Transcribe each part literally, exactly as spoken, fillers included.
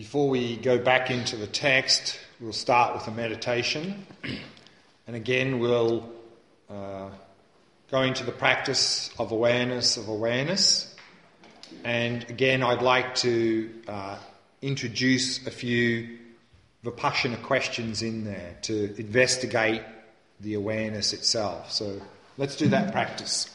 Before we go back into the text, we'll start with a meditation. And again, we'll uh, go into the practice of awareness of awareness. And again, I'd like to uh, introduce a few Vipassana questions in there to investigate the awareness itself. So let's do that practice.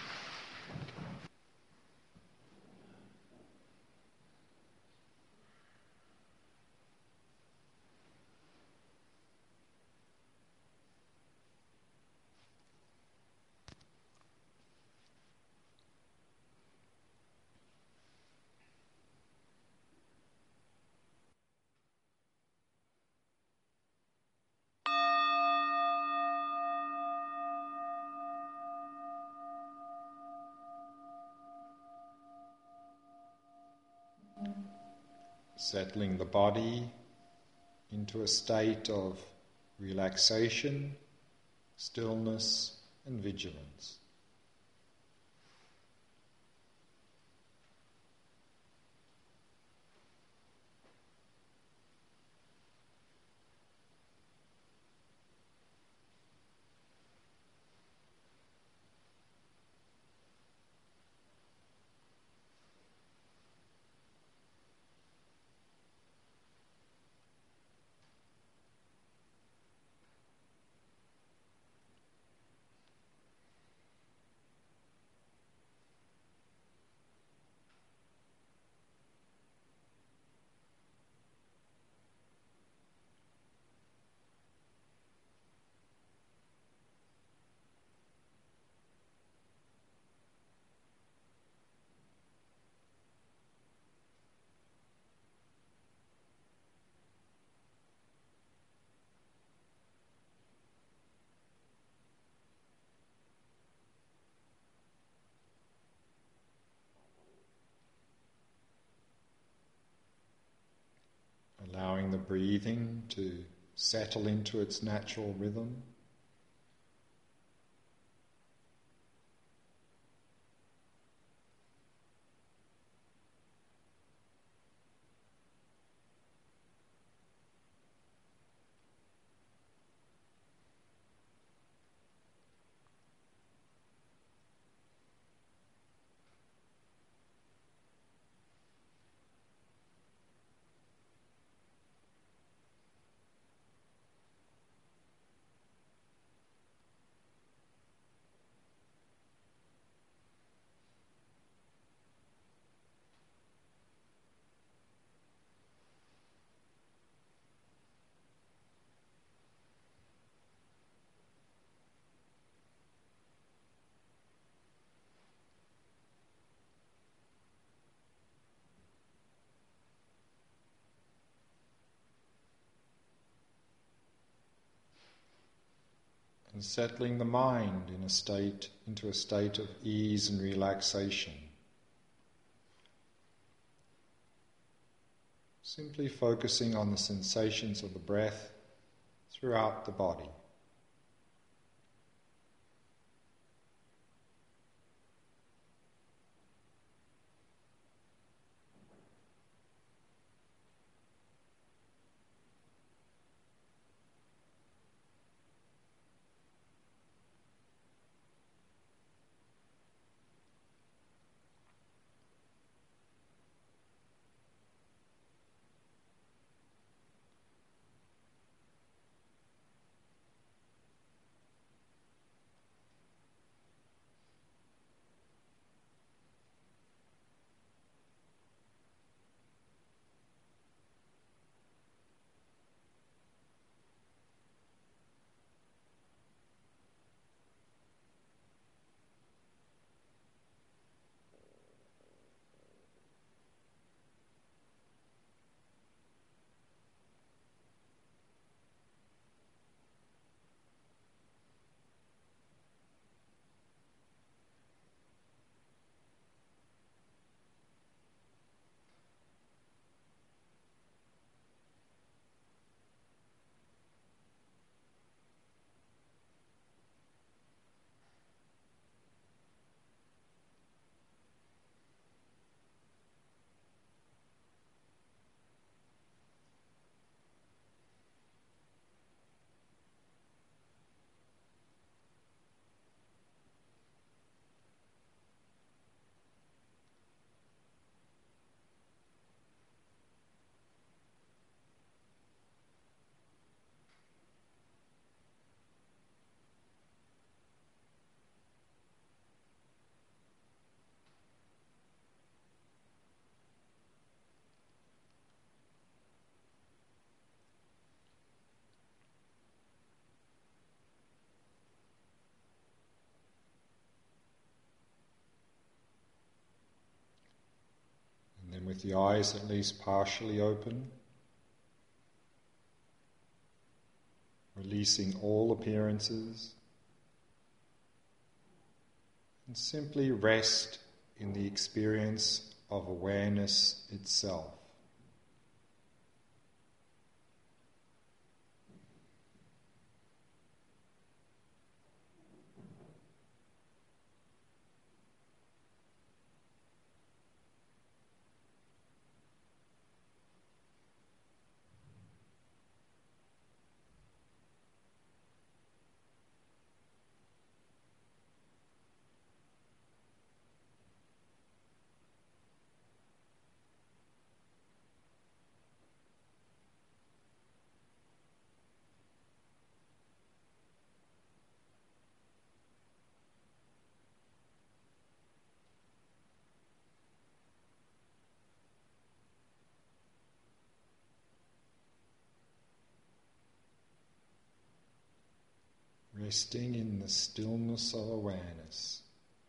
Settling the body into a state of relaxation, stillness, and vigilance. Allowing the breathing to settle into its natural rhythm. And settling the mind in a state into a state of ease and relaxation. Simply focusing on the sensations of the breath throughout the body. with the eyes at least partially open, releasing all appearances, and simply rest in the experience of awareness itself. Resting in the stillness of awareness.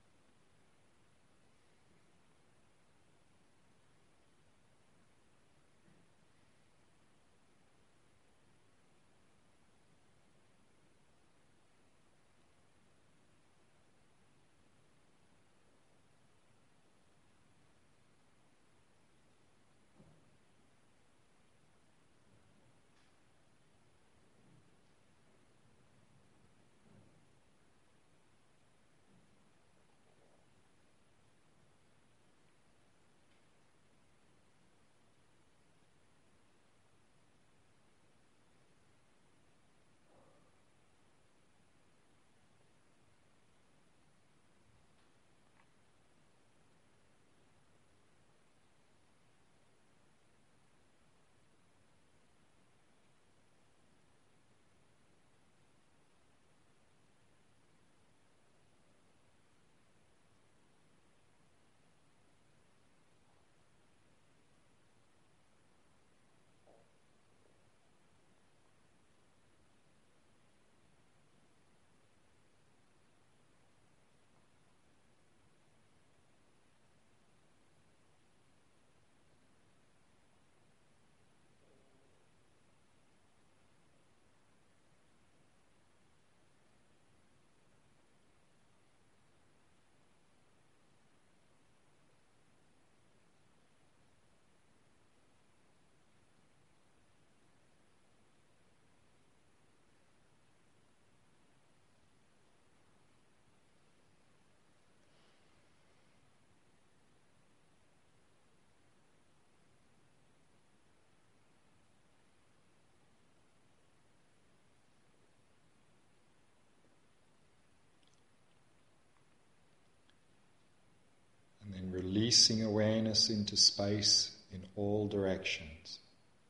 And then releasing awareness into space in all directions,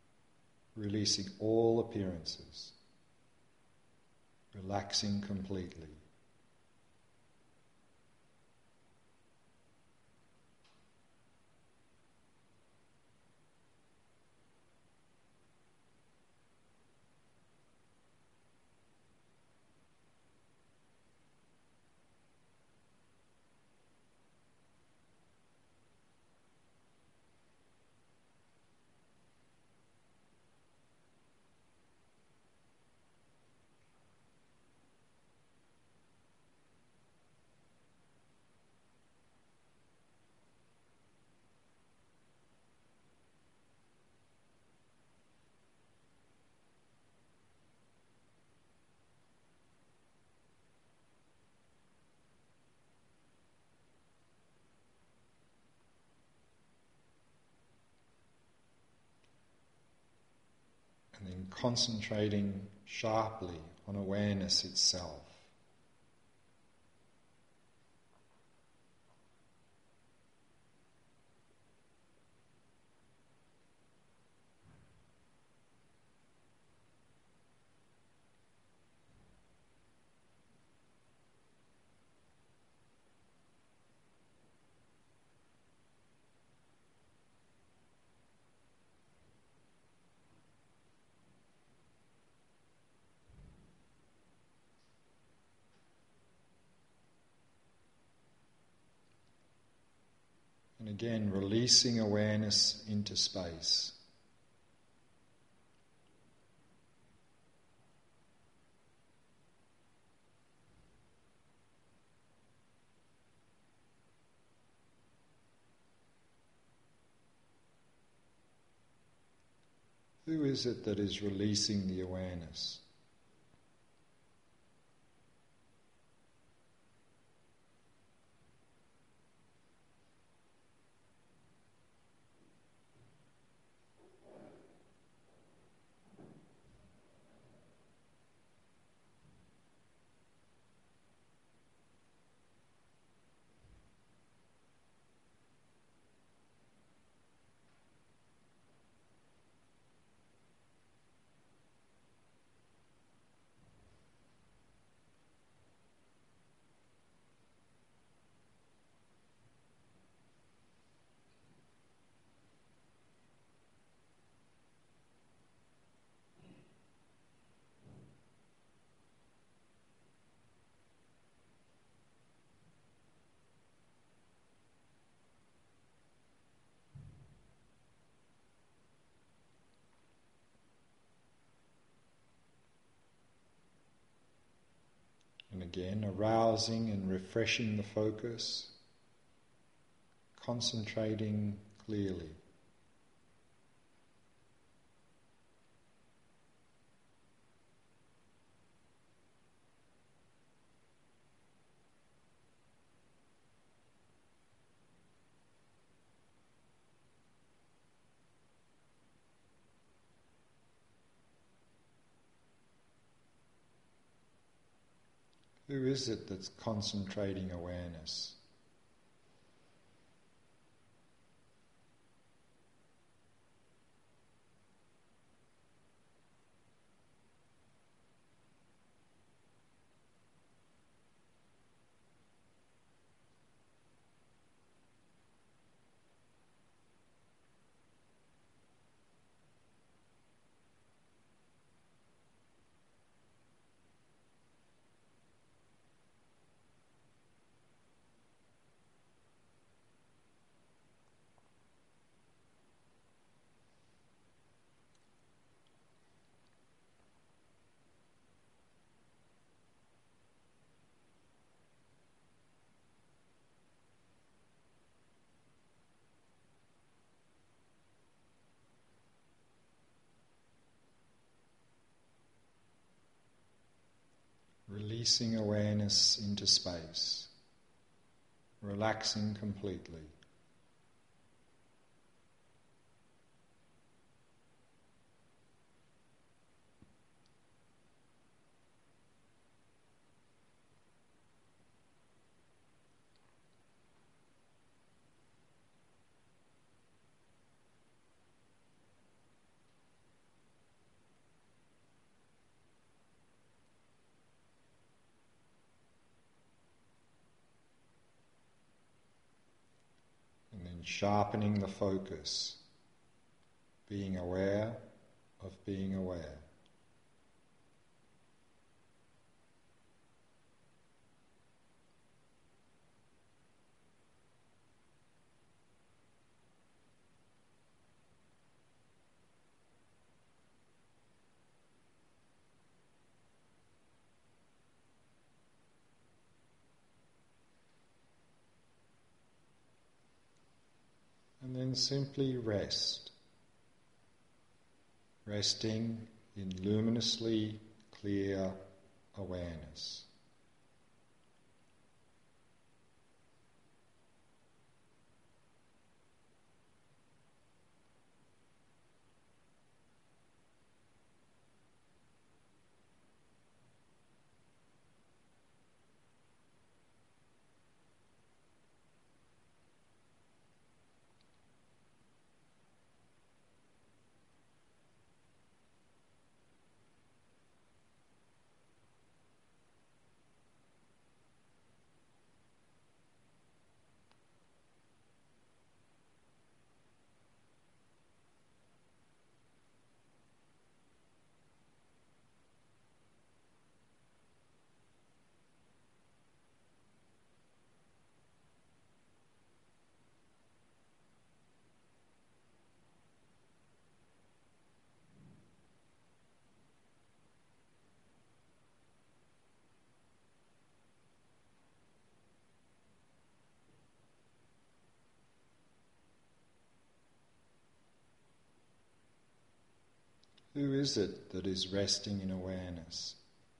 releasing all appearances, relaxing completely. And then concentrating sharply on awareness itself. again, releasing awareness into space. Who is it that is releasing the awareness? And again, arousing and refreshing the focus, concentrating clearly. Who is it that's concentrating awareness? Releasing awareness into space, relaxing completely. And then sharpening the focus, being aware of being aware. And then simply rest. Resting in luminously clear awareness. Who is it that is resting in awareness?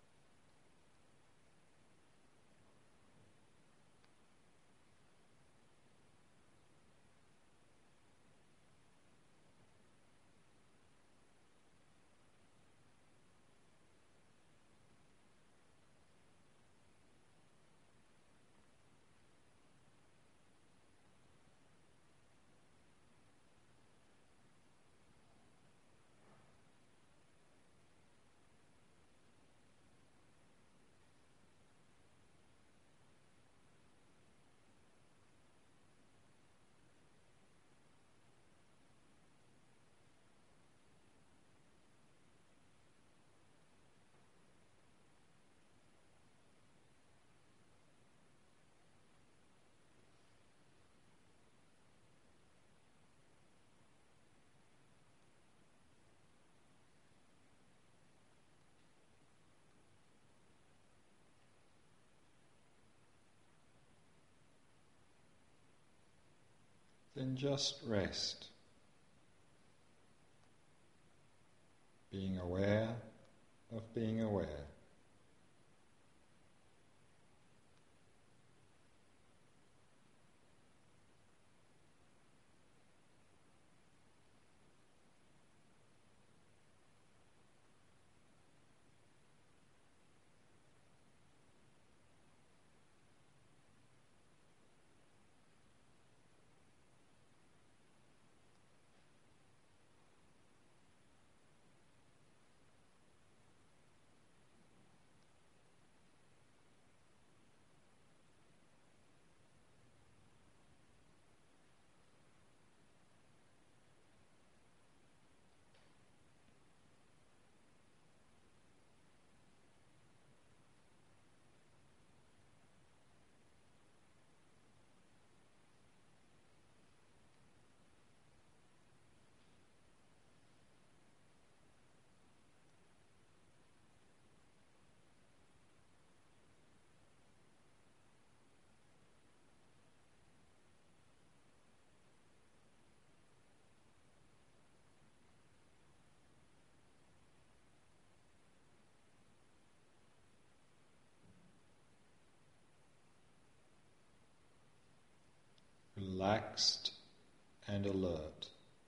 Then just rest, being aware of being aware. Relaxed and alert.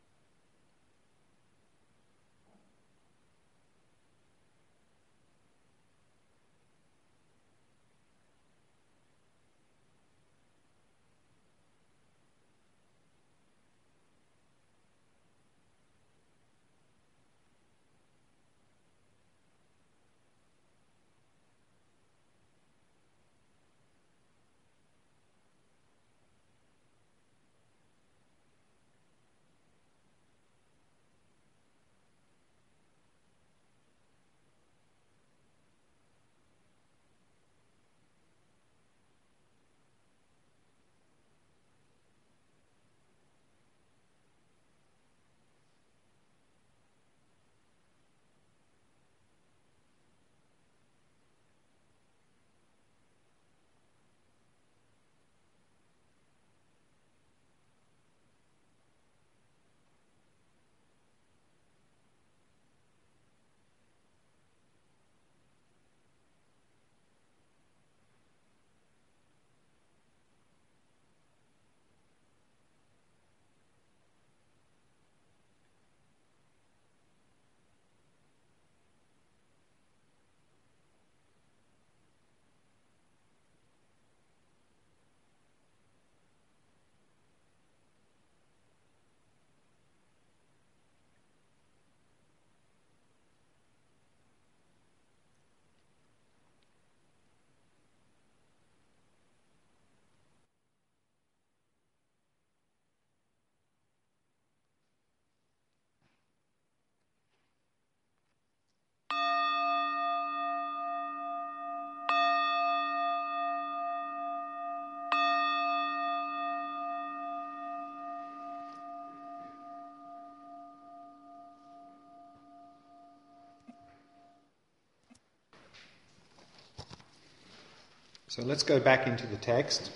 So let's go back into the text.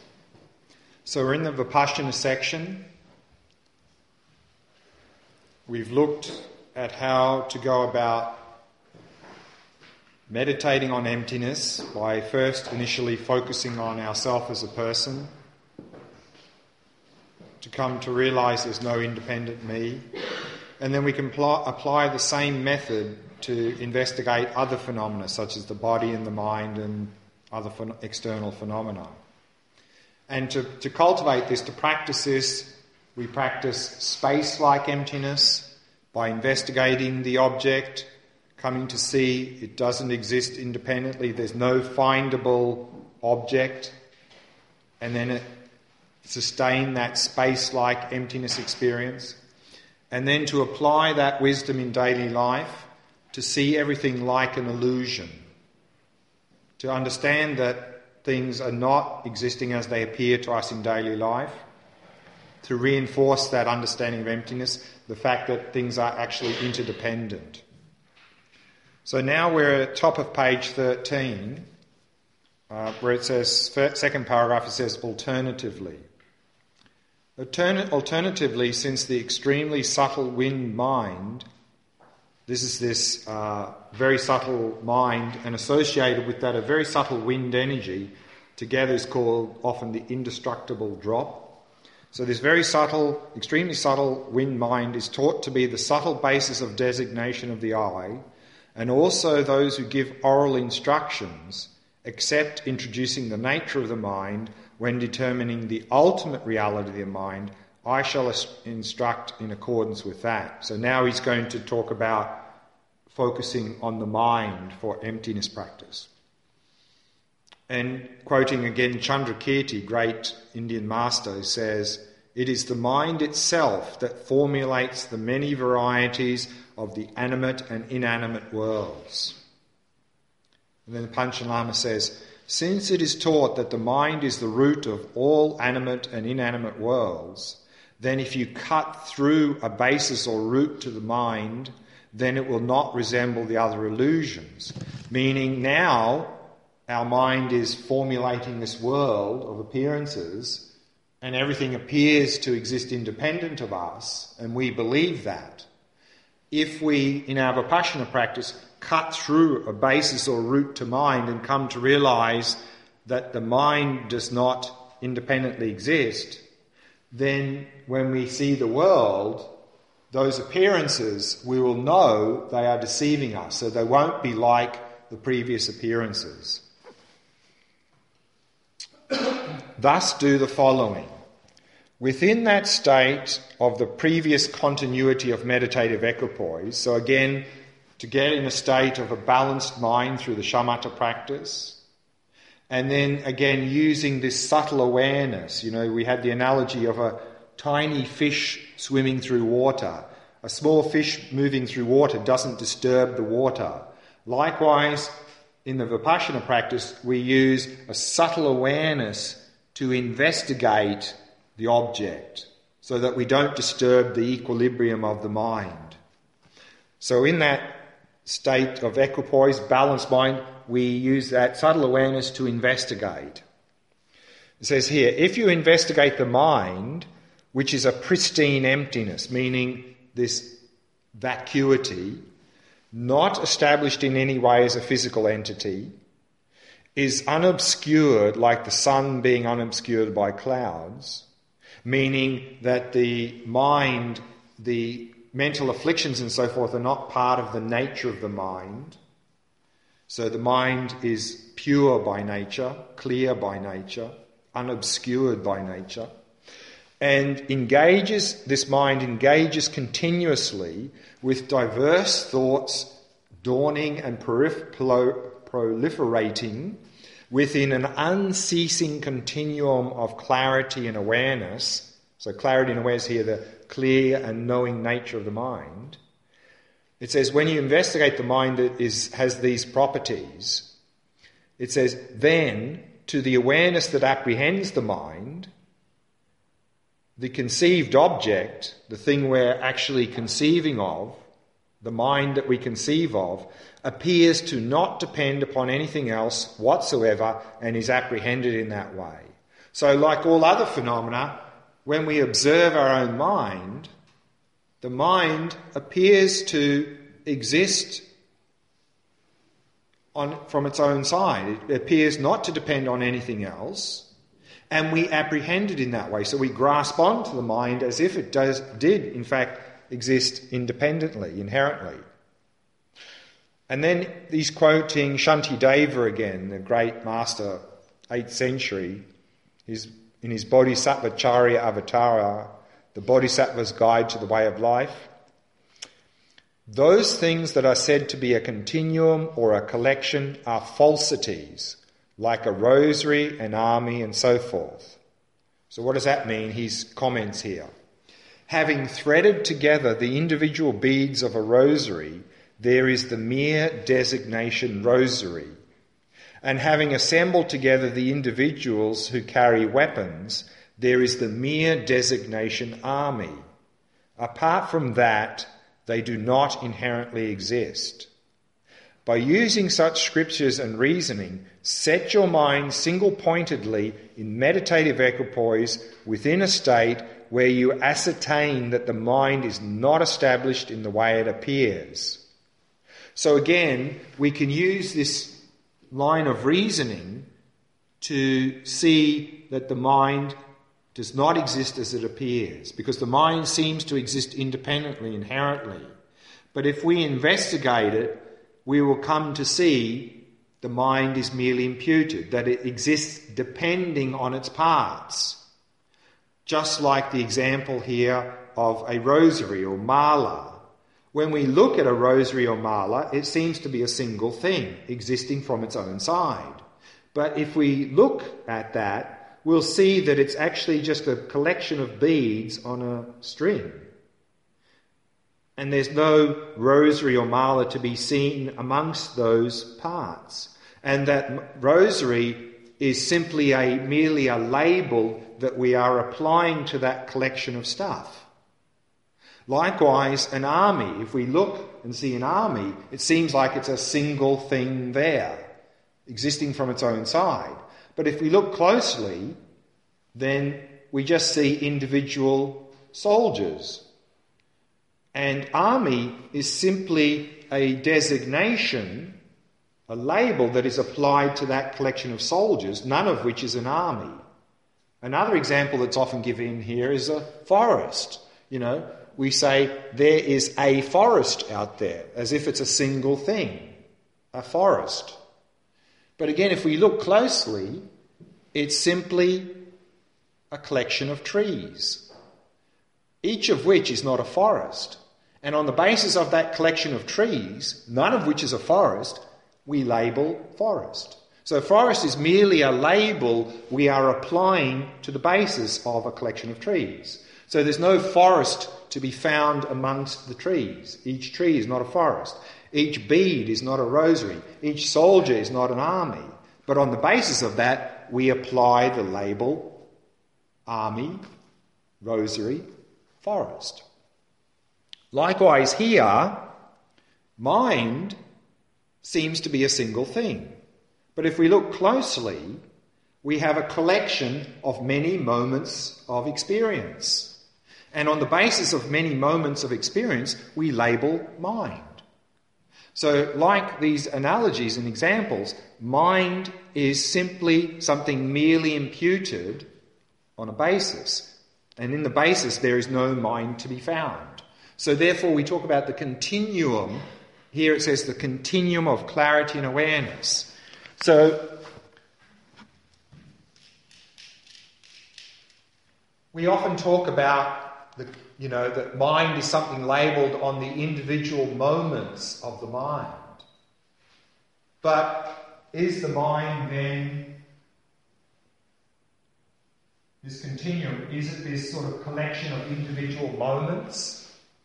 So we're in the Vipassana section. We've looked at how to go about meditating on emptiness by first initially focusing on ourself as a person, to come to realise there's no independent me, and then we can pl- apply the same method to investigate other phenomena such as the body and the mind and other ph- external phenomena. And to, to cultivate this, to practice this, we practice space-like emptiness by investigating the object, coming to see it doesn't exist independently, there's no findable object, and then it, sustain that space-like emptiness experience, and then to apply that wisdom in daily life to see everything like an illusion, to understand that things are not existing as they appear to us in daily life, to reinforce that understanding of emptiness, the fact that things are actually interdependent. So now we're at top of page thirteen, uh, where it says, second paragraph, it says, alternatively. Altern- alternatively, since the extremely subtle wind mind, this is this uh, very subtle mind, and associated with that a very subtle wind energy, together is called often the indestructible drop. So this very subtle, extremely subtle wind mind is taught to be the subtle basis of designation of the I, and also those who give oral instructions, except introducing the nature of the mind when determining the ultimate reality of the mind, I shall instruct in accordance with that. So now he's going to talk about focusing on the mind for emptiness practice. And quoting again Chandrakirti, great Indian master, says, "It is the mind itself that formulates the many varieties of the animate and inanimate worlds." And then Panchen Lama says, "Since it is taught that the mind is the root of all animate and inanimate worlds, then if you cut through a basis or root to the mind, then it will not resemble the other illusions." Meaning now our mind is formulating this world of appearances, and everything appears to exist independent of us, and we believe that. If we, in our Vipassana practice, cut through a basis or root to mind and come to realise that the mind does not independently exist, then when we see the world, those appearances, we will know they are deceiving us, so they won't be like the previous appearances. Thus do the following. Within that state of the previous continuity of meditative equipoise, so again, to get in a state of a balanced mind through the shamatha practice, and then again using this subtle awareness. You know, we had the analogy of a tiny fish swimming through water. A small fish moving through water doesn't disturb the water. Likewise, in the Vipassana practice, we use a subtle awareness to investigate the object so that we don't disturb the equilibrium of the mind. So in that state of equipoise, balanced mind, we use that subtle awareness to investigate. It says here, if you investigate the mind, which is a pristine emptiness, meaning this vacuity, not established in any way as a physical entity, is unobscured like the sun being unobscured by clouds, meaning that the mind, the mental afflictions and so forth are not part of the nature of the mind. So the mind is pure by nature, clear by nature, unobscured by nature, and engages, this mind engages continuously with diverse thoughts dawning and proliferating within an unceasing continuum of clarity and awareness. So clarity and awareness here, the clear and knowing nature of the mind. It says when you investigate the mind that is, has these properties, it says then to the awareness that apprehends the mind, the conceived object, the thing we're actually conceiving of, the mind that we conceive of, appears to not depend upon anything else whatsoever and is apprehended in that way. So like all other phenomena, when we observe our own mind, the mind appears to exist on, from its own side. It appears not to depend on anything else, and we apprehend it in that way. So we grasp onto the mind as if it does, did, in fact, exist independently, inherently. And then he's quoting Shantideva again, the great master, eighth century, his, in his Bodhisattva Charya Avatara, the Bodhisattva's Guide to the Way of Life. Those things that are said to be a continuum or a collection are falsities, like a rosary, an army, and so forth. So what does that mean? His comments here. Having threaded together the individual beads of a rosary, there is the mere designation rosary. And having assembled together the individuals who carry weapons, there is the mere designation army. Apart from that, they do not inherently exist. By using such scriptures and reasoning, set your mind single-pointedly in meditative equipoise within a state where you ascertain that the mind is not established in the way it appears. So again, we can use this line of reasoning to see that the mind does not exist as it appears, because the mind seems to exist independently, inherently. But if we investigate it, we will come to see the mind is merely imputed, that it exists depending on its parts. Just like the example here of a rosary or mala. When we look at a rosary or mala, it seems to be a single thing, existing from its own side. But if we look at that, we'll see that it's actually just a collection of beads on a string. And there's no rosary or mala to be seen amongst those parts. And that rosary is simply a merely a label that we are applying to that collection of stuff. Likewise, an army, if we look and see an army, it seems like it's a single thing there, existing from its own side. But if we look closely, then we just see individual soldiers. And army is simply a designation, a label that is applied to that collection of soldiers, none of which is an army. Another example that's often given here is a forest. You know, we say there is a forest out there, as if it's a single thing, a forest. But again, if we look closely, it's simply a collection of trees, each of which is not a forest. And on the basis of that collection of trees, none of which is a forest, we label forest. So forest is merely a label we are applying to the basis of a collection of trees. So there's no forest to be found amongst the trees. Each tree is not a forest. Each bead is not a rosary. Each soldier is not an army. But on the basis of that, we apply the label army, rosary, forest. Likewise here, mind seems to be a single thing. But if we look closely, we have a collection of many moments of experience. And on the basis of many moments of experience, we label mind. So like these analogies and examples, mind is simply something merely imputed on a basis. And in the basis, there is no mind to be found. So therefore, we talk about the continuum. Here it says the continuum of clarity and awareness. So we often talk about the, you know, that mind is something labelled on the individual moments of the mind. But is the mind then, this continuum, is it this sort of collection of individual moments?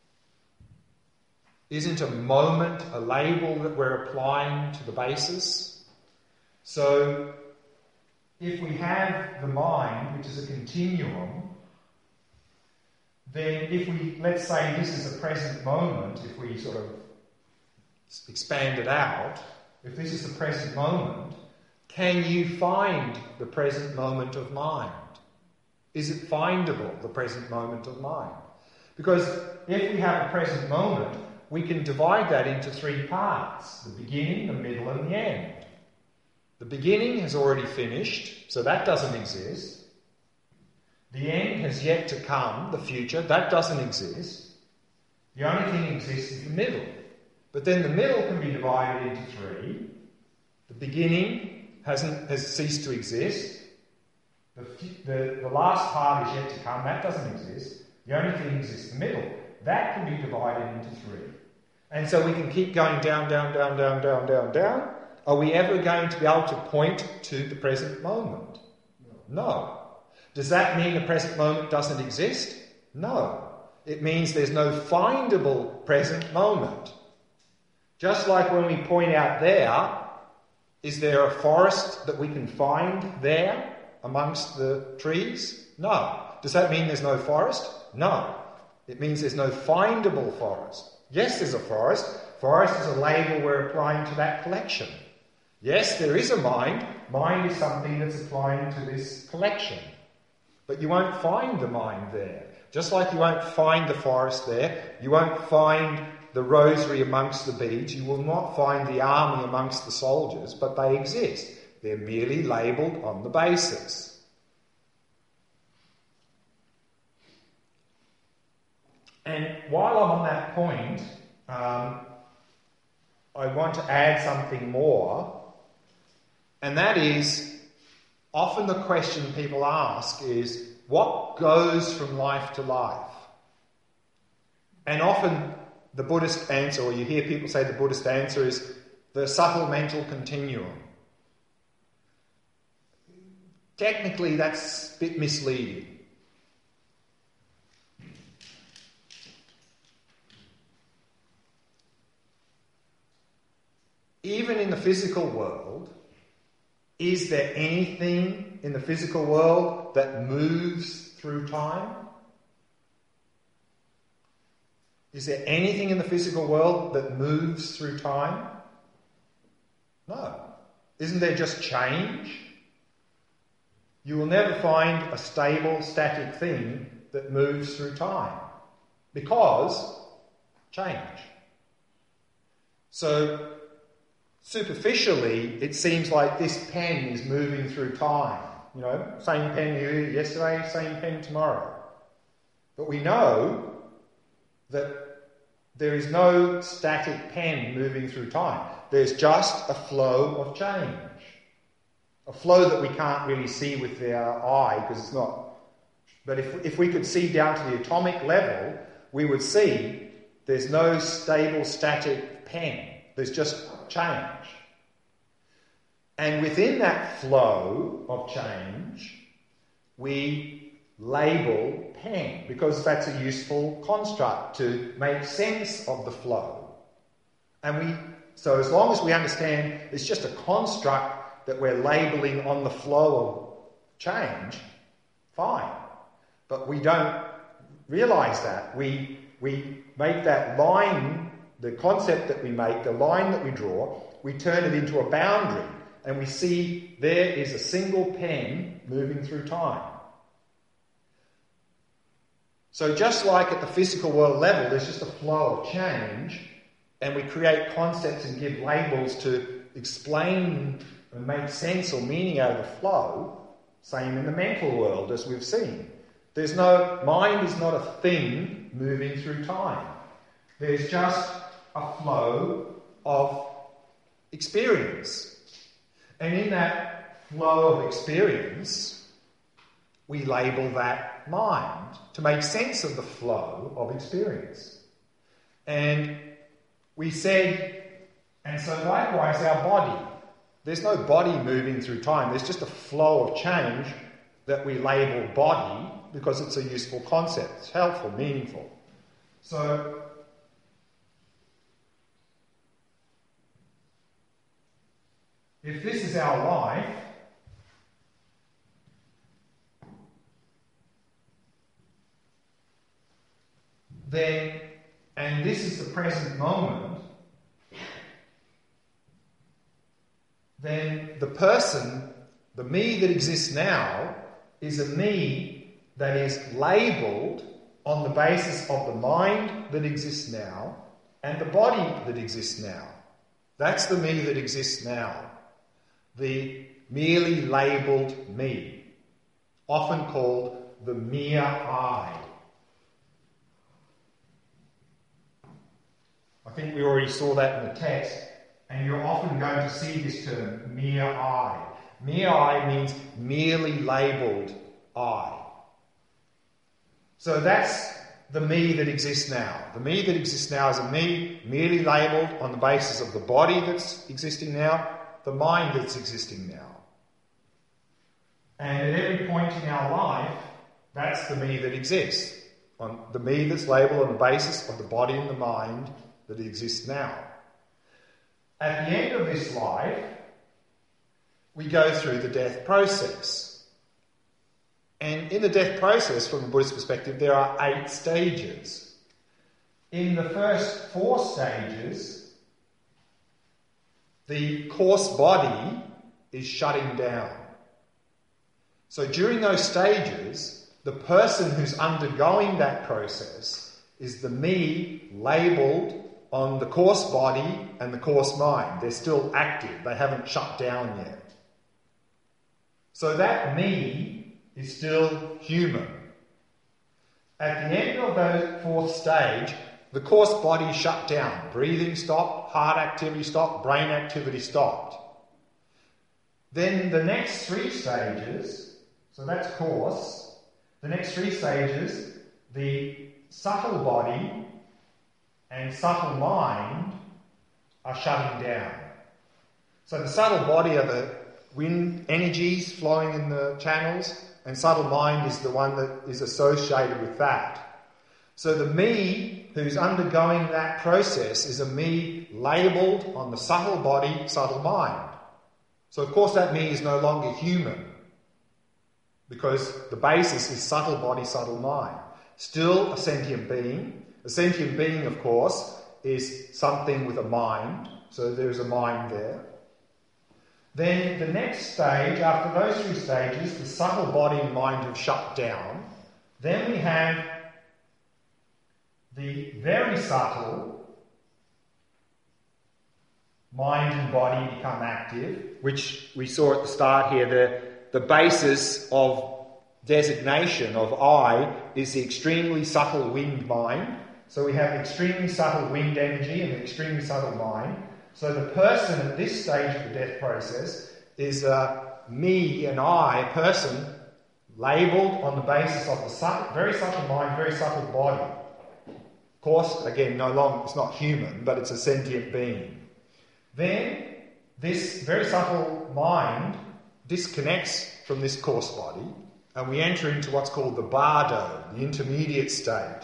Isn't a moment a label that we're applying to the basis? So if we have the mind, which is a continuum, then if we, let's say this is a present moment, if we sort of expand it out, if this is the present moment, can you find the present moment of mind? Is it findable, the present moment of mind? Because if we have a present moment, we can divide that into three parts: the beginning, the middle, and the end. The beginning has already finished, so that doesn't exist. The end has yet to come, the future, that doesn't exist. The only thing that exists is the middle. But then the middle can be divided into three. The beginning hasn't has ceased to exist. The, the, the last part is yet to come, that doesn't exist. The only thing exists, the middle. That can be divided into three. And so we can keep going down, down, down, down, down, down, down. Are we ever going to be able to point to the present moment? No. Does that mean the present moment doesn't exist? No. It means there's no findable present moment. Just like when we point out there, is there a forest that we can find there amongst the trees? No. Does that mean there's no forest? No. It means there's no findable forest. Yes, there's a forest. Forest is a label we're applying to that collection. Yes, there is a mind. Mind is something that's applying to this collection. But you won't find the mind there. Just like you won't find the forest there, you won't find the rosary amongst the beads, you will not find the army amongst the soldiers, but they exist. They're merely labelled on the basis. And while I'm on that point, um, I want to add something more, and that is, often the question people ask is, what goes from life to life? And often the Buddhist answer, or you hear people say the Buddhist answer is the subtle mental continuum. Technically, that's a bit misleading. Even in the physical world, is there anything in the physical world that moves through time? Is there anything in the physical world that moves through time? No. Isn't there just change? You will never find a stable, static thing that moves through time. Because change. So, superficially, it seems like this pen is moving through time. You know, same pen you used yesterday, same pen tomorrow. But we know that there is no static pen moving through time. There's just a flow of change. A flow that we can't really see with our eye because it's not... But if, if we could see down to the atomic level, we would see there's no stable, static pen. There's just change. And within that flow of change, we label pen, because that's a useful construct to make sense of the flow. And we, so as long as we understand it's just a construct that we're labeling on the flow of change, fine. But we don't realise that. We, we make that line, the concept that we make, the line that we draw, we turn it into a boundary, and we see there is a single pen moving through time. So just like at the physical world level, there's just a flow of change, and we create concepts and give labels to explain and make sense or meaning out of the flow. Same in the mental world, as we've seen. There's no, mind is not a thing moving through time. There's just a flow of experience. And in that flow of experience, we label that mind to make sense of the flow of experience. And we said, and so likewise our body. There's no body moving through time. There's just a flow of change that we label body because it's a useful concept. It's helpful, meaningful. So if this is our life, then, and this is the present moment, then the person, the me that exists now, is a me that is labelled on the basis of the mind that exists now and the body that exists now. That's the me that exists now. The merely labelled me, often called the mere I. I think we already saw that in the text, and you're often going to see this term, mere I. Mere I means merely labelled I. So that's the me that exists now. The me that exists now is a me merely labelled on the basis of the body that's existing now, the mind that's existing now. And at every point in our life, that's the me that exists. On the me that's labelled on the basis of the body and the mind that exists now. At the end of this life, we go through the death process. And in the death process, from a Buddhist perspective, there are eight stages. In the first four stages, the coarse body is shutting down. So during those stages, the person who's undergoing that process is the me labelled on the coarse body and the coarse mind. They're still active. They haven't shut down yet. So that me is still human. At the end of the fourth stage, the coarse body shut down. Breathing stopped, heart activity stopped, brain activity stopped. Then the next three stages, so that's coarse, the next three stages, the subtle body and subtle mind are shutting down. So the subtle body are the wind energies flowing in the channels, and subtle mind is the one that is associated with that. So the me who's undergoing that process is a me labelled on the subtle body, subtle mind. So of course that me is no longer human, because the basis is subtle body, subtle mind. Still a sentient being. A sentient being, of course, is something with a mind, so there's a mind there. Then the next stage, after those three stages, the subtle body and mind have shut down. Then we have the very subtle mind and body become active, which we saw at the start here. The, the basis of designation of I is the extremely subtle winged mind. So we have extremely subtle winged energy and extremely subtle mind. So the person at this stage of the death process is a me, an I, a person labelled on the basis of the subtle, very subtle mind, very subtle body. Of course, again, no longer, it's not human, but it's a sentient being. Then this very subtle mind disconnects from this coarse body, and we enter into what's called the bardo, the intermediate state.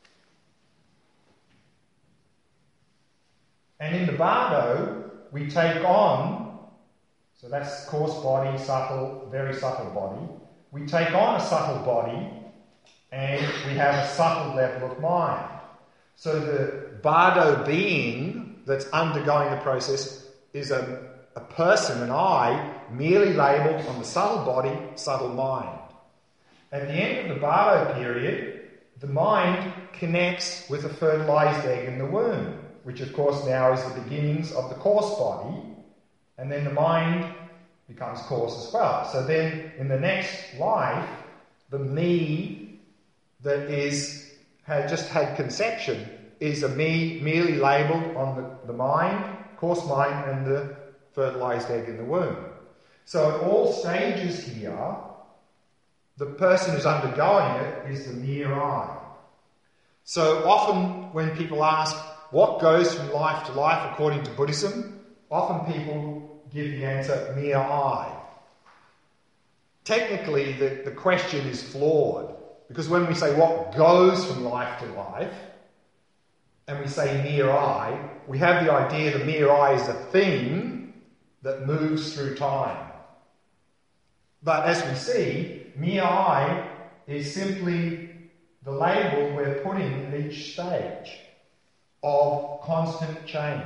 And in the bardo, we take on, so that's coarse body, subtle, very subtle body. We take on a subtle body, and we have a subtle level of mind. So the bardo being that's undergoing the process is a, a person, an I, merely labelled on the subtle body, subtle mind. At the end of the bardo period, the mind connects with a fertilised egg in the womb, which of course now is the beginnings of the coarse body, and then the mind becomes coarse as well. So then in the next life, the me that is had just had conception is a me merely labelled on the, the mind, coarse mind, and the fertilised egg in the womb. So at all stages here, the person who's undergoing it is the mere I. So often when people ask, what goes from life to life according to Buddhism? Often people give the answer, mere I. Technically, the, the question is flawed, because when we say what goes from life to life, and we say mere I, we have the idea the mere I is a thing that moves through time. But as we see, mere I is simply the label we're putting at each stage of constant change.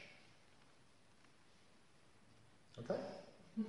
Okay? Do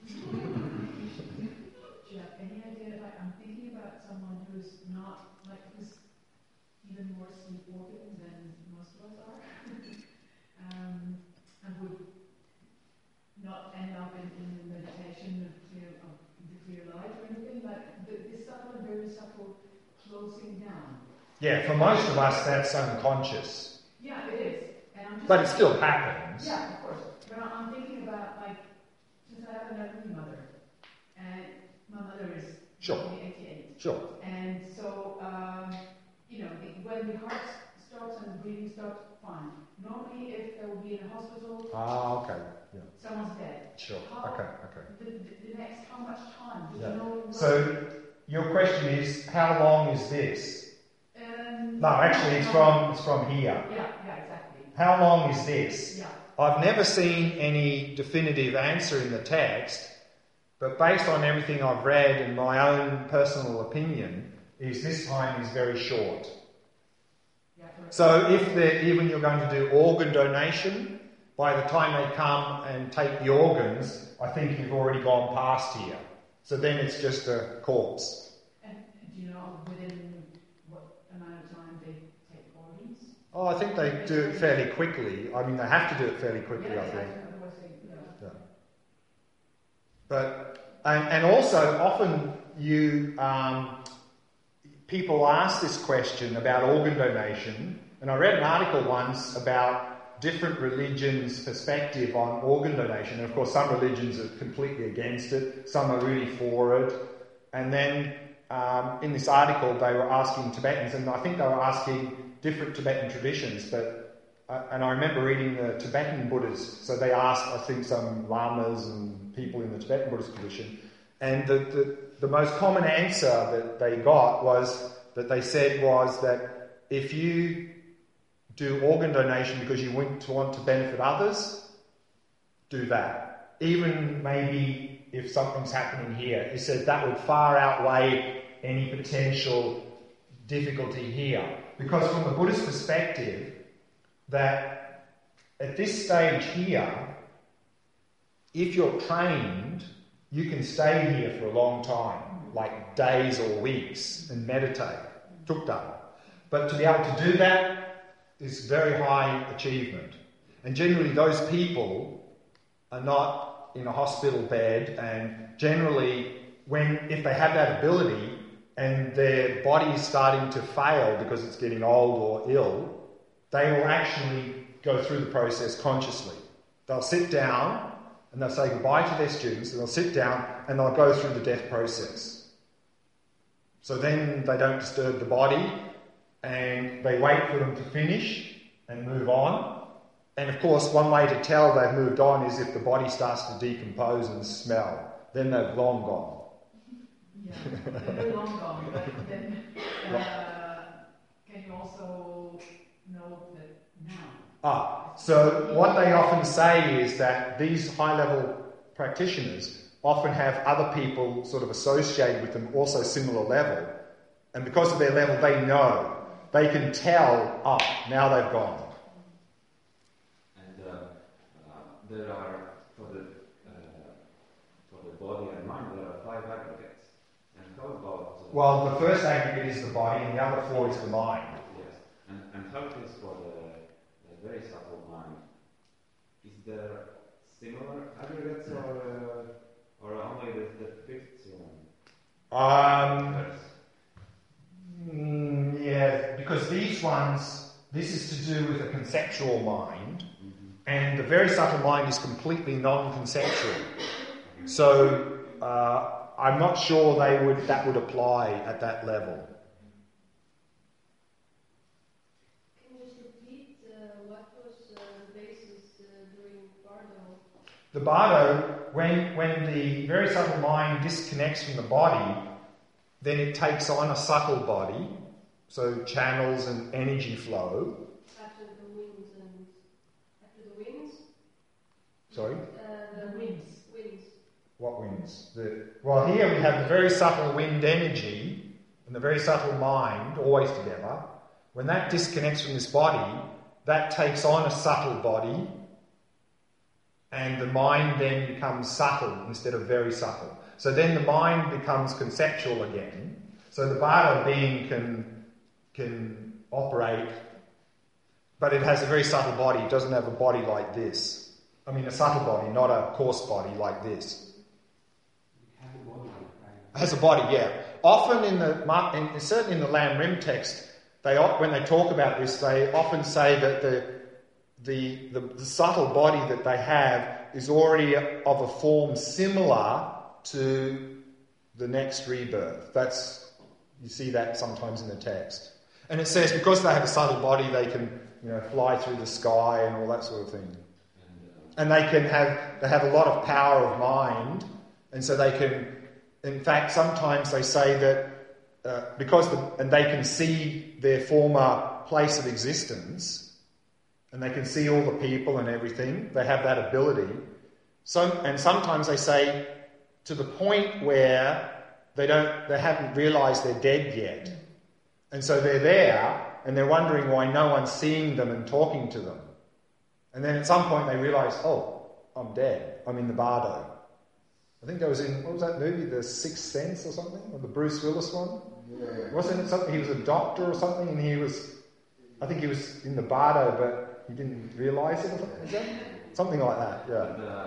you have any idea? Like, I'm thinking about someone who's not, like, who's even more sleepwalking than most of us are, um, and would not end up in, in meditation of, clear, of the clear light or anything, but the, the subtle and very subtle closing down. Yeah, for most of us that's unconscious. Yeah, it is. And I'm just but it still happens. Yeah, of course. But I'm thinking about, like, since I have an elderly mother, and my mother is Sure. eighty-eight. Sure. And so, um, you know, the, when the heart stops and the breathing stops, fine. Normally, if they will be in a hospital, Ah, okay. Yeah. someone's dead. Sure. How, okay, okay. The, the, the next, how much time? Do Yeah. you know? So, your question is, how long is this? Um, No, actually, it's from it's from here. Yeah, yeah, exactly. How long is this? Yeah. I've never seen any definitive answer in the text, but based on everything I've read and my own personal opinion, is this time is very short. Yeah, correct. So if they're, even you're going to do organ donation, by the time they come and take the organs, I think you've already gone past here. So then it's just a corpse. And do you know within what amount of time they take organs? Oh, I think they do it fairly quickly. I mean, they have to do it fairly quickly, Yeah, I think. otherwise they, you know. Yeah. But and, and also often you um, people ask this question about organ donation, and I read an article once about different religions' perspective on organ donation. And of course, some religions are completely against it, some are really for it. And then um, in this article, they were asking Tibetans, and I think they were asking different Tibetan traditions, but uh, and I remember reading the Tibetan Buddhists, so they asked, I think, some lamas and people in the Tibetan Buddhist tradition, and the, the, the most common answer that they got was, that they said was that if you do organ donation because you want to, want to benefit others, do that. Even maybe if something's happening here, he said that would far outweigh any potential difficulty here. Because from the Buddhist perspective, that at this stage here, if you're trained, you can stay here for a long time, like days or weeks, and meditate. Tukta. But to be able to do that is very high achievement. And generally those people are not in a hospital bed, and generally when if they have that ability and their body is starting to fail because it's getting old or ill, they will actually go through the process consciously. They'll sit down and they'll say goodbye to their students, and they'll sit down and they'll go through the death process. So then they don't disturb the body, and they wait for them to finish and move on. And of course, one way to tell they've moved on is if the body starts to decompose and smell. Then they've long gone. Yeah, they're long gone. But then, uh, can you also know that now? Ah, so what they often say is that these high-level practitioners often have other people sort of associated with them, also similar level. And because of their level, they know. They can tell, oh, now they've gone. And uh, uh, there are, for the, uh, for the body and mind, there are five aggregates. And how about... Uh, Well, the first aggregate is the body, and the other four is the mind. Yes. And, and how it is for the, the very subtle mind? Is there similar aggregates or, uh, or only the, the fifth one? Um, First? mm, yeah, because these ones, this is to do with a conceptual mind, Mm-hmm. and the very subtle mind is completely non-conceptual. So uh, I'm not sure they would that would apply at that level. Can you just repeat uh, what was uh, the basis uh, during Bardo? The bardo, when when the very subtle mind disconnects from the body, then it takes on a subtle body, so channels and energy flow. After the winds and after the winds? Sorry? Uh, The winds. Winds. What winds? The, well, here we have the very subtle wind energy and the very subtle mind, always together. When that disconnects from this body, that takes on a subtle body, and the mind then becomes subtle instead of very subtle. So then the mind becomes conceptual again. So the Bardo being can, can operate, but it has a very subtle body. It doesn't have a body like this. I mean, a subtle body, not a coarse body like this. It has a body, right? Has a body, yeah. Often in the, in, certainly in the Lam Rim text, they when they talk about this, they often say that the the, the the subtle body that they have is already of a form similar to the next rebirth. That's, you see that sometimes in the text. And it says because they have a subtle body, they can, you know, fly through the sky and all that sort of thing. And they can have they have a lot of power of mind, and so they can, in fact, sometimes they say that uh, because the, and they can see their former place of existence, and they can see all the people and everything. They have that ability. So, and sometimes they say to the point where they don't, they haven't realised they're dead yet, and so they're there and they're wondering why no one's seeing them and talking to them. And then at some point they realise, oh, I'm dead. I'm in the bardo. I think that was in, what was that movie, The Sixth Sense or something? Or the Bruce Willis one? Yeah. Wasn't it something, he was a doctor or something, and he was, I think he was in the bardo, but he didn't realise it or something? Is that? Something like that, yeah. And, uh,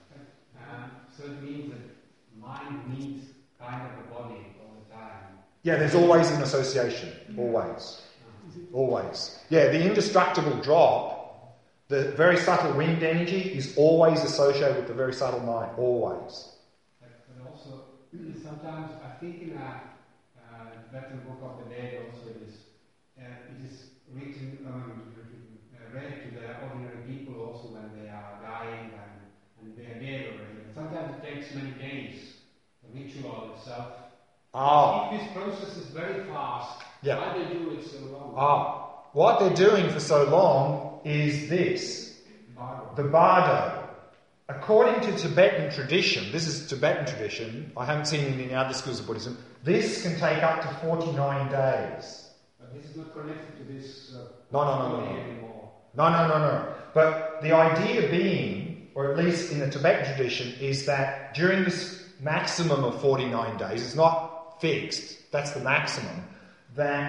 uh, so it means that mind needs kind of a body all the time. Yeah, there's always an association. Always. Always. Yeah, the indestructible drop, the very subtle wind energy is always associated with the very subtle mind. Always. But also, sometimes I think in a uh, Tibetan Book of the Dead also it is, uh, it is written, um, uh, read to the ordinary people also when they are dying and, and they are dead already. And sometimes it takes many days, the ritual itself. Oh. If this process is very fast, yeah. why they do it so long? Oh. What they're doing for so long is this. Bardo. The bardo. According to Tibetan tradition, this is Tibetan tradition, I haven't seen it in any other schools of Buddhism, this can take up to forty-nine days. But this is not connected to this uh, no, no, no, no, no. anymore. No, no, no, no. But the idea being, or at least in the Tibetan tradition, is that during this maximum of forty-nine days, it's not fixed, that's the maximum, that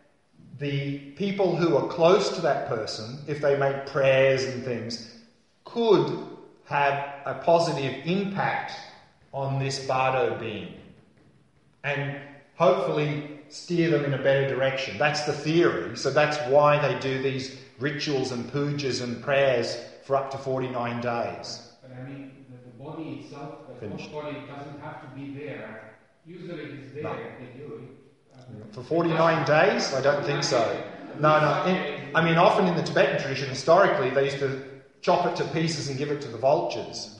the people who are close to that person, if they make prayers and things, could have a positive impact on this bardo being and hopefully steer them in a better direction. That's the theory. So that's why they do these rituals and pujas and prayers for up to forty-nine days. But I mean, the, the body itself, the Finished. body doesn't have to be there. Usually it's there No. if they do it. For forty-nine days? I don't think so. No, no. In, I mean, often in the Tibetan tradition, historically, they used to chop it to pieces and give it to the vultures.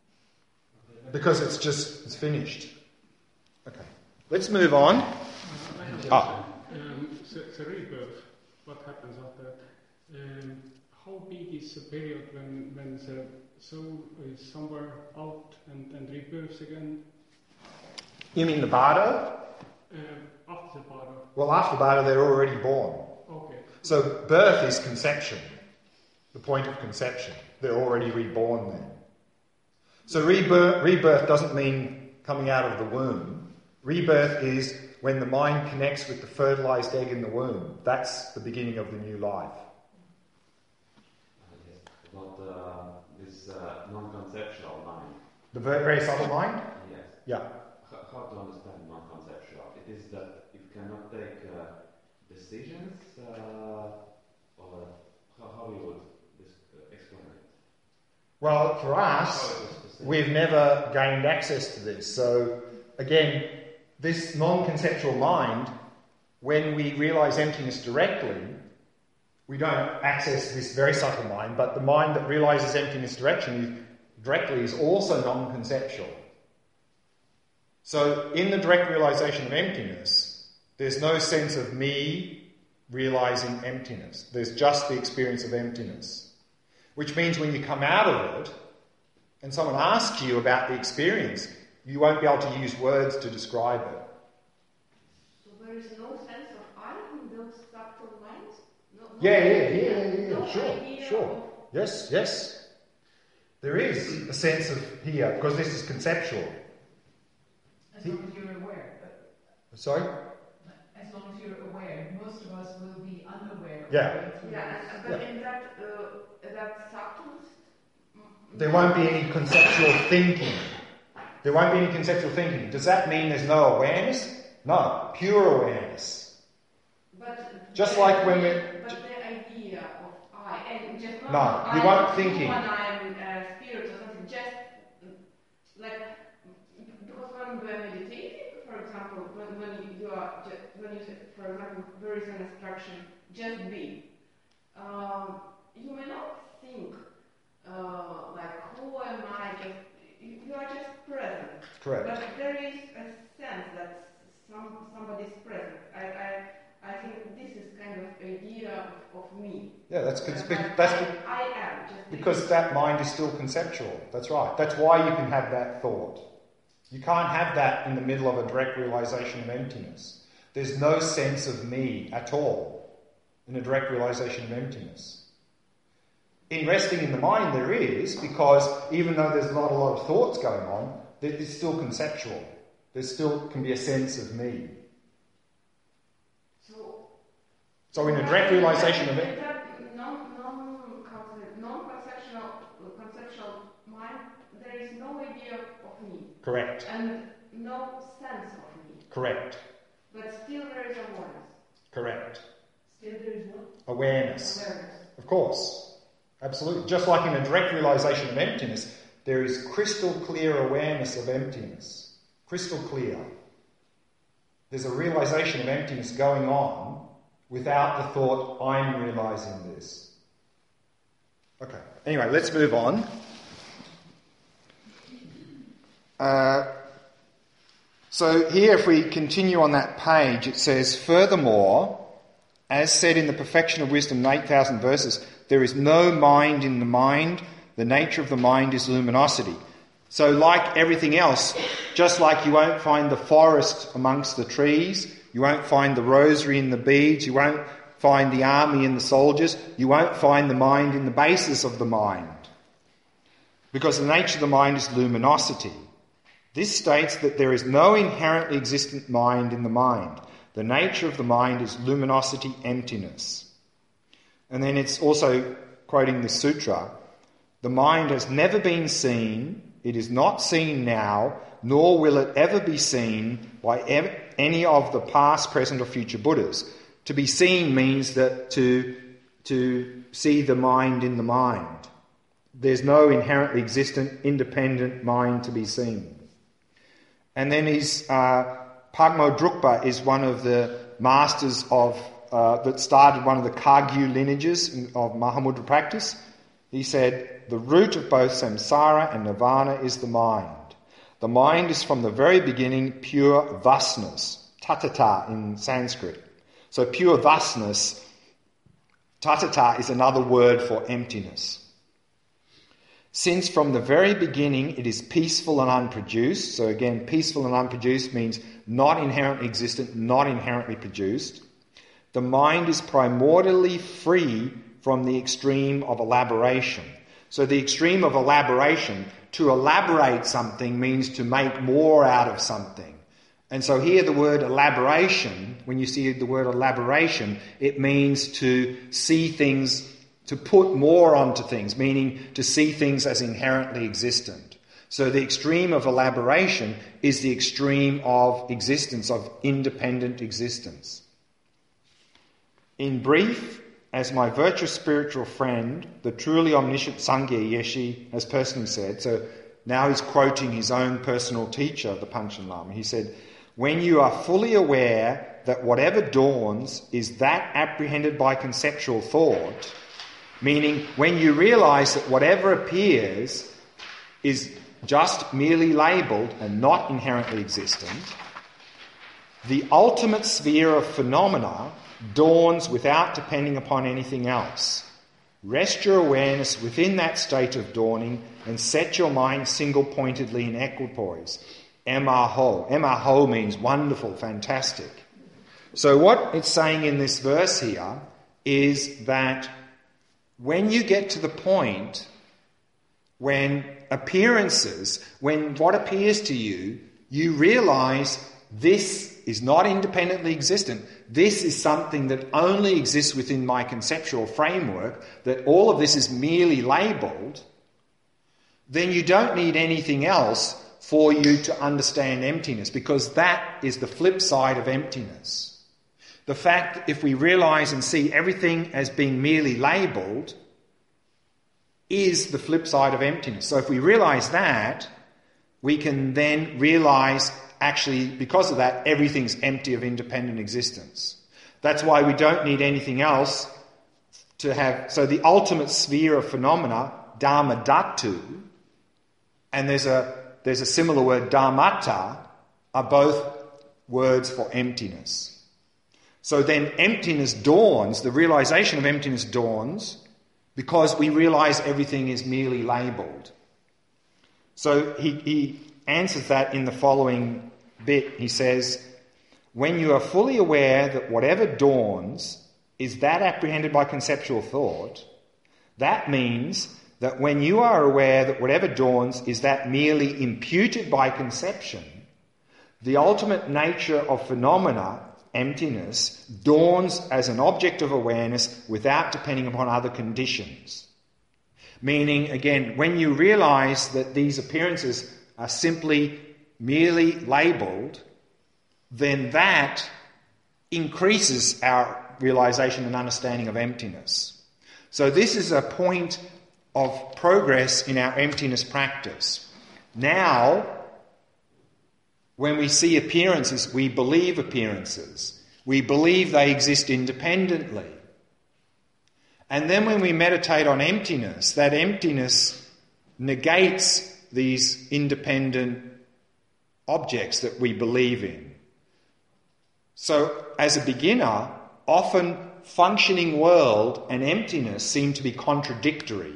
Because it's just, it's finished. Okay. Let's move on. Uh, I have a Ah. question. Um, so, so rebirth, what happens after? Um, how big is the period when, when the soul is somewhere out and, and rebirths again? You mean the bardo? Um, after the bardo. Well, after bardo, they're already born. Okay. So birth is conception, the point of conception. They're already reborn then. So rebirth, rebirth doesn't mean coming out of the womb. Rebirth is when the mind connects with the fertilized egg in the womb. That's the beginning of the new life. About uh, this uh, non-conceptual mind. The very, very subtle mind? Yes. Yeah. H- how to understand non-conceptual? It is that you cannot take uh, decisions, uh, or how, how you would this, uh, explain it? Well, for us, we've never gained access to this. So, again, this non-conceptual mind, when we realise emptiness directly, we don't access this very subtle mind, but the mind that realises emptiness direction directly is also non-conceptual. So, in the direct realisation of emptiness, there's no sense of me realising emptiness. There's just the experience of emptiness. Which means when you come out of it, and someone asks you about the experience, you won't be able to use words to describe it. So there is no sense of I in those structural minds? No, no Yeah, yeah, idea, yeah, yeah, yeah, no sure, idea sure. of- Yes, yes. There is a sense of here, because this is conceptual. As long as you're aware. Sorry? As long as you're aware. Most most of us will be unaware. of Yeah. it. Yeah, and- but in that uh, that subtlest, There won't be any conceptual thinking. There won't be any conceptual thinking. Does that mean there's no awareness? No, pure awareness. But Just the like when idea- we- But the idea of I and just not No, I you won't am thinking. human, I am uh, spirit or something. Just mm, like because when we're meditating, for example, when, when you are just, when you say, for example, there is an instruction, just be. Um, you may not think uh, like who am I? Just you, you are just present. Correct. But there is a sense that some somebody's present. I, I I think this is kind of idea of, of me. Yeah, that's, Uh, that's, like, that's I, I am just because that mind is still conceptual. That's right. That's why you can have that thought. You can't have that in the middle of a direct realization of emptiness. There's no sense of me at all in a direct realization of emptiness. In resting in the mind there is, because even though there's not a lot of thoughts going on, it's still conceptual. There still can be a sense of me. So, So in a direct realization of it, that non non non conceptual conceptual mind, there is no idea of me correct, and no sense of me, correct, but still there is awareness. correct. Still there is what? Awareness. Awareness. Of course. Absolutely. Just like in a direct realization of emptiness, there is crystal clear awareness of emptiness. Crystal clear. There's a realization of emptiness going on without the thought, I'm realizing this. Okay. Anyway, let's move on. Uh, so here, if we continue on that page, it says, furthermore, as said in the Perfection of Wisdom, eight thousand verses, there is no mind in the mind. The nature of the mind is luminosity. So like everything else, just like you won't find the forest amongst the trees, you won't find the rosary in the beads, you won't find the army in the soldiers, you won't find the mind in the basis of the mind. Because the nature of the mind is luminosity. This states that there is no inherently existent mind in the mind. The nature of the mind is luminosity, emptiness. And then it's also quoting the sutra, the mind has never been seen, it is not seen now, nor will it ever be seen by ev- any of the past, present or future Buddhas. To be seen means that to, to see the mind in the mind. There's no inherently existent, independent mind to be seen. And then he's, uh, Pagmo Drukpa is one of the masters of uh, that started one of the Kagyu lineages of Mahamudra practice. He said, the root of both samsara and nirvana is the mind. The mind is from the very beginning pure thusness, tatata in Sanskrit. So pure thusness, tatata is another word for emptiness. Since from the very beginning it is peaceful and unproduced, so again, peaceful and unproduced means not inherently existent, not inherently produced, the mind is primordially free from the extreme of elaboration. So the extreme of elaboration, to elaborate something means to make more out of something. And so here the word elaboration, when you see the word elaboration, it means to see things, to put more onto things, meaning to see things as inherently existent. So the extreme of elaboration is the extreme of existence, of independent existence. In brief, as my virtuous spiritual friend, the truly omniscient Sangye Yeshi has personally said, so now he's quoting his own personal teacher, the Panchen Lama. He said, when you are fully aware that whatever dawns is that apprehended by conceptual thought, meaning when you realise that whatever appears is just merely labelled and not inherently existent, the ultimate sphere of phenomena dawns without depending upon anything else. Rest your awareness within that state of dawning and set your mind single-pointedly in equipoise. Emaho. Emaho means wonderful, fantastic. So what it's saying in this verse here is that when you get to the point when appearances, when what appears to you, you realise this is not independently existent. This is something that only exists within my conceptual framework, that all of this is merely labelled, then you don't need anything else for you to understand emptiness, because that is the flip side of emptiness. The fact, if we realise and see everything as being merely labelled, is the flip side of emptiness. So if we realise that, we can then realise, actually, because of that, everything's empty of independent existence. That's why we don't need anything else to have... So the ultimate sphere of phenomena, dharma dhatu, and there's a there's a similar word, dharmata, are both words for emptiness. So then emptiness dawns, the realisation of emptiness dawns, because we realise everything is merely labelled. So he, he answers that in the following bit. He says, when you are fully aware that whatever dawns is that apprehended by conceptual thought, that means that when you are aware that whatever dawns is that merely imputed by conception, the ultimate nature of phenomena, emptiness, dawns as an object of awareness without depending upon other conditions. Meaning, again, when you realise that these appearances are simply merely labelled, then that increases our realisation and understanding of emptiness. So this is a point of progress in our emptiness practice. Now, when we see appearances, we believe appearances. We believe they exist independently. And then when we meditate on emptiness, that emptiness negates these independent objects that we believe in. So, as a beginner, often functioning world and emptiness seem to be contradictory.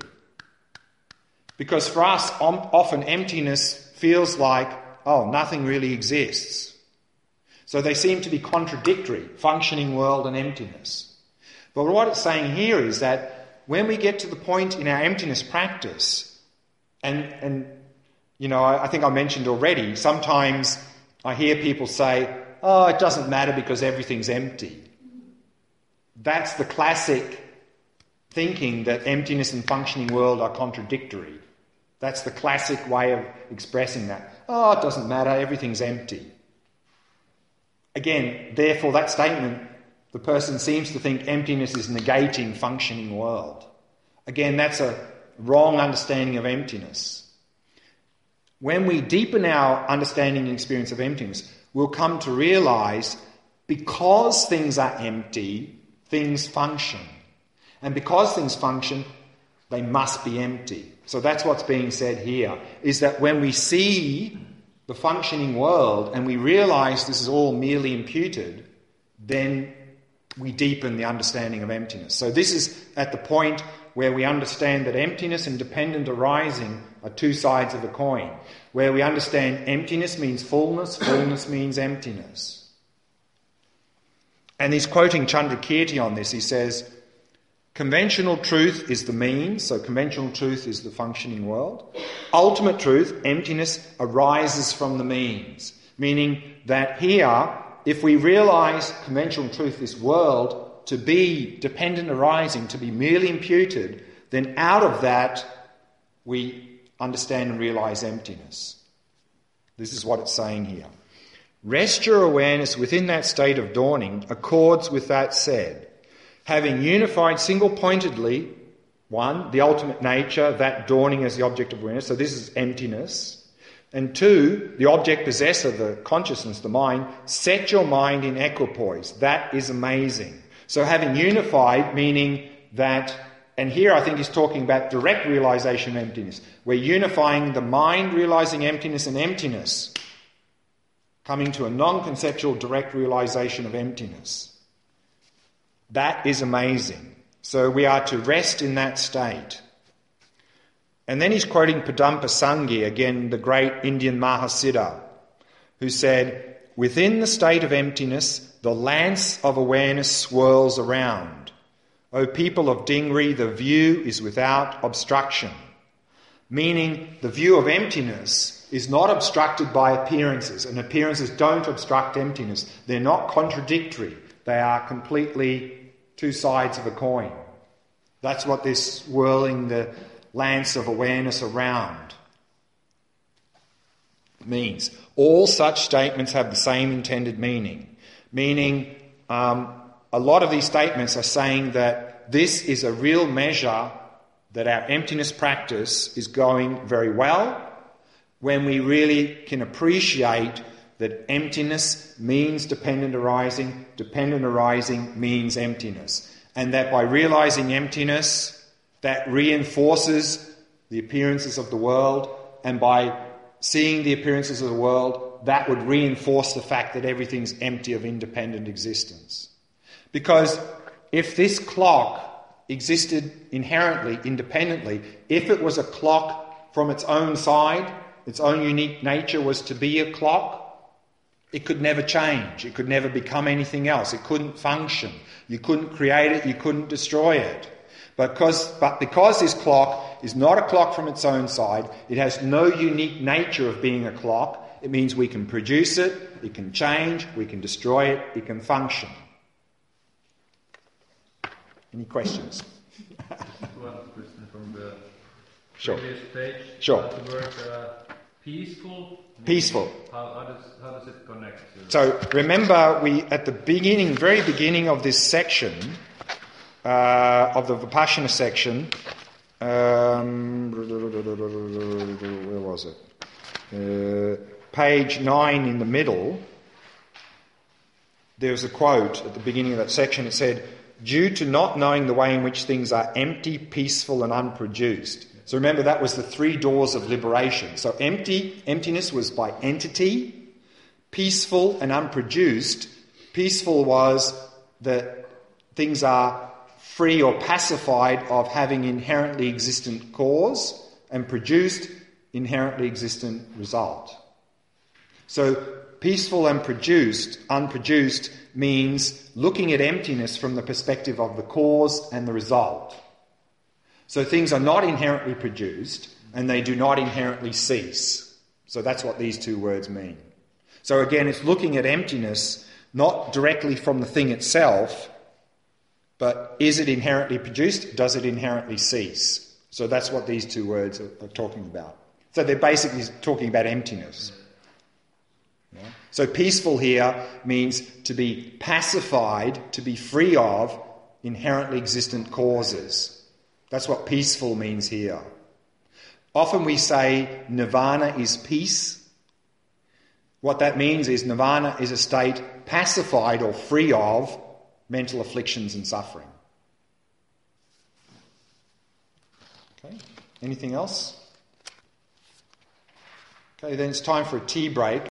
Because for us, often emptiness feels like, oh, nothing really exists. So they seem to be contradictory, functioning world and emptiness. But what it's saying here is that when we get to the point in our emptiness practice, and, and you know, I, I think I mentioned already, sometimes I hear people say, oh, it doesn't matter because everything's empty. That's the classic thinking that emptiness and functioning world are contradictory. That's the classic way of expressing that. Oh, it doesn't matter, everything's empty. Again, therefore, that statement, the person seems to think emptiness is negating functioning world. Again, that's a wrong understanding of emptiness. When we deepen our understanding and experience of emptiness, we'll come to realise because things are empty, things function. And because things function, they must be empty. So that's what's being said here, is that when we see the functioning world and we realise this is all merely imputed, then we deepen the understanding of emptiness. So this is at the point where we understand that emptiness and dependent arising are two sides of a coin, where we understand emptiness means fullness, fullness means emptiness. And he's quoting Chandrakirti on this. He says, conventional truth is the means, so conventional truth is the functioning world. Ultimate truth, emptiness, arises from the means. Meaning that here, if we realise conventional truth, this world, to be dependent arising, to be merely imputed, then out of that we understand and realise emptiness. This is what it's saying here. Rest your awareness within that state of dawning accords with that said. Having unified single-pointedly, one, the ultimate nature, that dawning as the object of awareness, so this is emptiness, and two, the object possessor, the consciousness, the mind, set your mind in equipoise. That is amazing. So having unified, meaning that, and here I think he's talking about direct realisation of emptiness. We're unifying the mind realising emptiness and emptiness, coming to a non-conceptual direct realisation of emptiness. That is amazing. So we are to rest in that state. And then he's quoting Padampa Sanghi, again the great Indian Mahasiddha, who said, within the state of emptiness, the lance of awareness swirls around. O people of Dingri, the view is without obstruction. Meaning the view of emptiness is not obstructed by appearances, and appearances don't obstruct emptiness. They're not contradictory. They are completely two sides of a coin. That's what this whirling the lance of awareness around means. All such statements have the same intended meaning, meaning um, a lot of these statements are saying that this is a real measure that our emptiness practice is going very well when we really can appreciate that emptiness means dependent arising, dependent arising means emptiness, and that by realizing emptiness, that reinforces the appearances of the world, and by seeing the appearances of the world, that would reinforce the fact that everything's empty of independent existence. Because if this clock existed inherently, independently, if it was a clock from its own side, its own unique nature was to be a clock, it could never change. It could never become anything else. It couldn't function. You couldn't create it. You couldn't destroy it. But because, but because this clock is not a clock from its own side, it has no unique nature of being a clock, it means we can produce it, it can change, we can destroy it, it can function. Any questions? One question from the Sure. previous page. Sure. The word uh, peaceful. Peaceful. How, how does how does it connect to? So remember, we at the beginning, very beginning of this section, uh, of the Vipassana section, um, where was it? Uh, page nine in the middle. There was a quote at the beginning of that section. It said, "Due to not knowing the way in which things are empty, peaceful, and unproduced." So remember, that was the three doors of liberation. So empty, emptiness was by entity. Peaceful and unproduced. Peaceful was that things are free or pacified of having inherently existent cause, and produced inherently existent result. So peaceful and produced, unproduced, means looking at emptiness from the perspective of the cause and the result. So things are not inherently produced, and they do not inherently cease. So that's what these two words mean. So again, it's looking at emptiness not directly from the thing itself, but is it inherently produced? Does it inherently cease? So that's what these two words are, are talking about. So they're basically talking about emptiness. Yeah. So peaceful here means to be pacified, to be free of inherently existent causes. That's what peaceful means here. Often we say nirvana is peace. What that means is nirvana is a state pacified or free of mental afflictions and suffering. Okay, anything else? Okay, then it's time for a tea break.